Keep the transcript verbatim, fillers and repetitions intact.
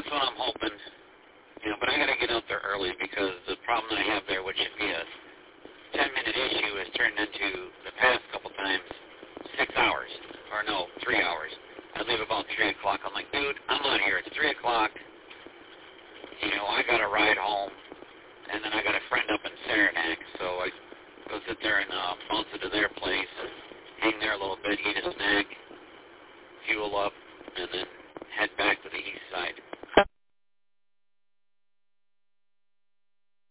that's what I'm hoping. You know, but I got to get out there early because the problem I have there, which should be a ten-minute issue, has turned into, the past couple times, six hours. Or no, three hours. I leave about three o'clock. I'm like, dude, I'm out of here. It's three o'clock. You know, I got to ride home. And then I got a friend up in Saranac, so I go sit there and uh, bounce into their place, hang there a little bit, eat a snack, fuel up,